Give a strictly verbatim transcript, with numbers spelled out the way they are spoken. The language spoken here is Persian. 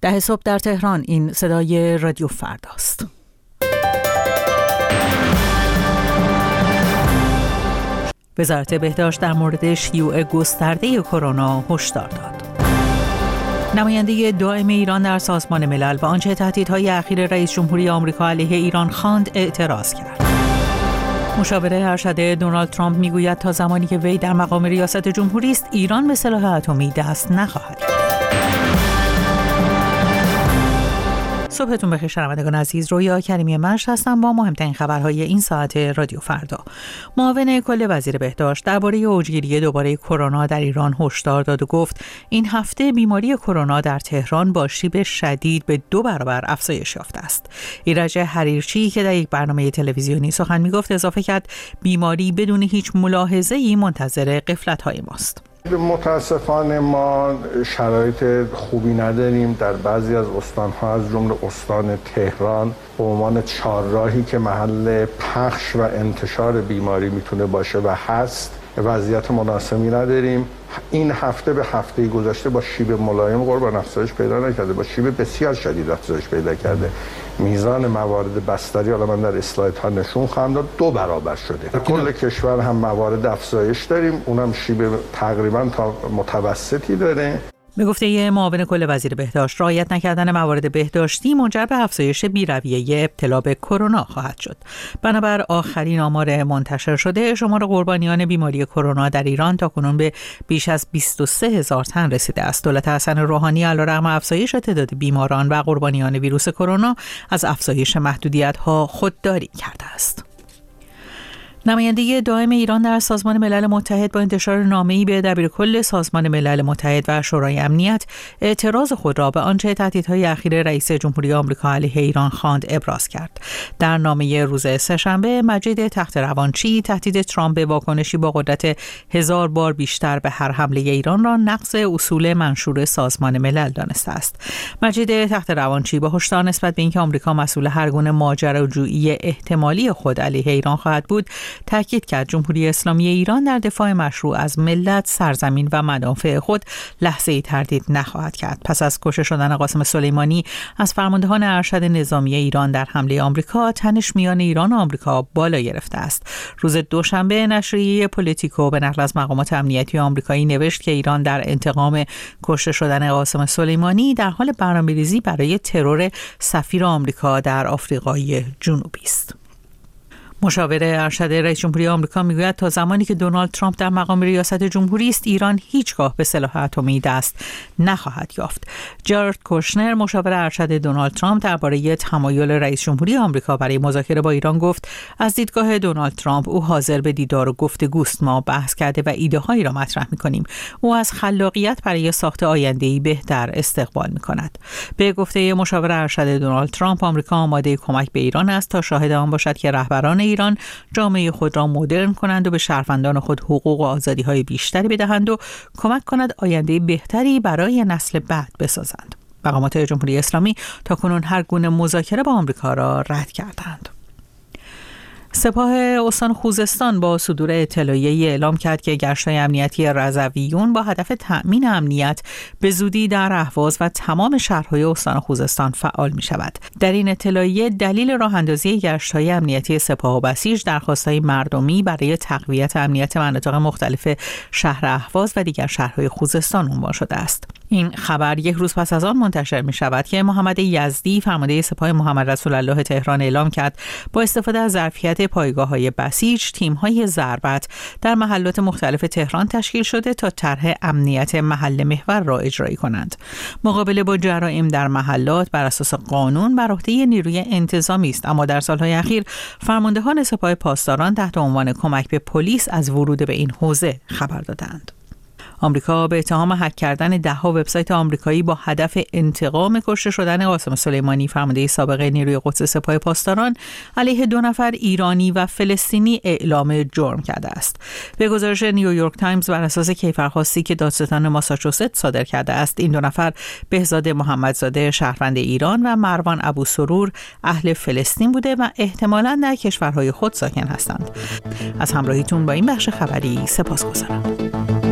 ده صبح در تهران. این صدای رادیو فرداست. وزارت بهداشت در مورد شیوع گسترده کرونا هشدار داد. نماینده دائم ایران در سازمان ملل و آنچه تهدیدهای اخیر رئیس جمهوری آمریکا علیه ایران خواند اعتراض کرد. مشاور ارشد دونالد ترامپ میگوید تا زمانی که وی در مقام ریاست جمهوری است ایران به سلاح اتمی دست نخواهد یافت. صبحتون بخیر شنوندگان عزیز، رویا کریمی مشت هستم با مهمترین خبرهای این ساعت رادیو فردا. معاون کل وزیر بهداشت درباره اوجگیری دوباره کرونا در ایران هشدار داد و گفت این هفته بیماری کرونا در تهران با شیب شدید به دو برابر افزایش یافته است. ایرج حریرچی که در یک برنامه تلویزیونی سخن میگفت اضافه کرد بیماری بدون هیچ ملاحظه‌ای منتظر غفلت‌های ماست. متاسفانه ما شرایط خوبی نداریم در بعضی از استان‌ها از جمله استان تهران به عنوان چهارراهی که محل پخش و انتشار بیماری میتونه باشه و هست وضعیت مناسبی نداریم. این هفته به هفته گذشته با شیب ملایم قربان افزایش پیدا نکرده، با شیب بسیار شدید افزایش پیدا کرده. میزان موارد بستری، حالا من در اسلاید ها نشون خواهم داد، دو برابر شده. در کل کشور هم موارد افزایش داریم، اونم شیب تقریبا تا متوسطی داره. به گفته معاون کل وزیر بهداشت، رعایت نکردن موارد بهداشتی منجر به افزایش بی‌رویه ابتلا به کرونا خواهد شد. بنابر آخرین آمار منتشر شده، شمار قربانیان بیماری کرونا در ایران تاکنون به بیش از بیست و سه هزار تن رسیده است. دولت حسن روحانی علیرغم افزایش تعداد بیماران و قربانیان ویروس کرونا از افزایش محدودیت‌ها خودداری کرده است. نماینده دائم ایران در سازمان ملل متحد با انتشار نامه‌ای به دبیرکل سازمان ملل متحد و شورای امنیت اعتراض خود را به آنچه تهدیدهای اخیر رئیس جمهوری آمریکا علیه ایران خواند ابراز کرد. در نامه روز سه‌شنبه، مجید تخت‌روانچی تهدید ترامپ به واکنشی با قدرت هزار بار بیشتر به هر حمله ایران را نقض اصول منشور سازمان ملل دانسته است. مجید تخت‌روانچی با هشدار نسبت به اینکه آمریکا مسئول هر گونه ماجراجویی احتمالی خود علیه ایران خواهد بود، تاکید کرد جمهوری اسلامی ایران در دفاع مشروع از ملت، سرزمین و منافع خود لحظه‌ای تردید نخواهد کرد. پس از کشته شدن قاسم سلیمانی از فرماندهان ارشد نظامی ایران در حمله آمریکا، تنش میان ایران و آمریکا بالا گرفته است. روز دوشنبه نشریه پولیتیکو به نقل از مقامات امنیتی آمریکایی نوشت که ایران در انتقام کشته شدن قاسم سلیمانی در حال برنامه‌ریزی برای ترور سفیر آمریکا در آفریقای جنوبی است. مشاور ارشد رئیس جمهوری آمریکا میگوید تا زمانی که دونالد ترامپ در مقام ریاست جمهوری است ایران هیچگاه به سلاح اتمی دست نخواهد یافت. جارد کوشنر مشاور ارشد دونالد ترامپ درباره تمایل رئیس جمهوری آمریکا برای مذاکره با ایران گفت از دیدگاه دونالد ترامپ او حاضر به دیدار و گفتگوست. ما بحث کرده و ایده هایی را مطرح میکنیم. او از خلاقیت برای ساخت آینده‌ای بهتر استقبال میکند. به گفته مشاور ارشد دونالد ترامپ، آمریکا آماده کمک به ایران است تا شاهد آن باشد که رهبران ایران جامعه خود را مدرن کنند و به شهروندان خود حقوق و آزادی‌های بیشتری بدهند و کمک کند آینده بهتری برای نسل بعد بسازند. مقامات جمهوری اسلامی تاکنون هر گونه مذاکره با آمریکا را رد کردند. سپاه استان خوزستان با صدور اطلاعیه‌ای اعلام کرد که گشت‌های امنیتی رضویون با هدف تأمین امنیت به زودی در اهواز و تمام شهرهای استان خوزستان فعال می‌شود. در این اطلاعیه دلیل راه‌اندازی گشت‌های امنیتی سپاه و بسیج درخواست‌های مردمی برای تقویت امنیت مناطق مختلف شهر اهواز و دیگر شهرهای خوزستان عنوان شده است. این خبر یک روز پس از آن منتشر می شود که محمد یزدی فرمانده سپاه محمد رسول الله تهران اعلام کرد با استفاده از ظرفیت پایگاه‌های بسیج تیم‌های ضربت در محلات مختلف تهران تشکیل شده تا طرح امنیت محل محور را اجرایی کنند. مقابله با جرایم در محلات بر اساس قانون بر عهده نیروی انتظامی است، اما در سال‌های اخیر فرماندهان سپاه پاسداران تحت عنوان کمک به پلیس از ورود به این حوزه خبر دادند. آمریکا به اتهام هک کردن ده‌ها وبسایت آمریکایی با هدف انتقام کشته شدن قاسم سلیمانی فرمانده سابق نیروی قدس سپاه پاسداران علیه دو نفر ایرانی و فلسطینی اعلام جرم کرده است. به گزارش نیویورک تایمز بر اساس کیفرخواستی که دادستان ماساچوست صادر کرده است، این دو نفر بهزاد محمدزاده شهروند ایران و مروان ابو سرور اهل فلسطین بوده و احتمالاً در کشورهای خود ساکن هستند. از همراهیتون با این بخش خبری سپاسگزارم.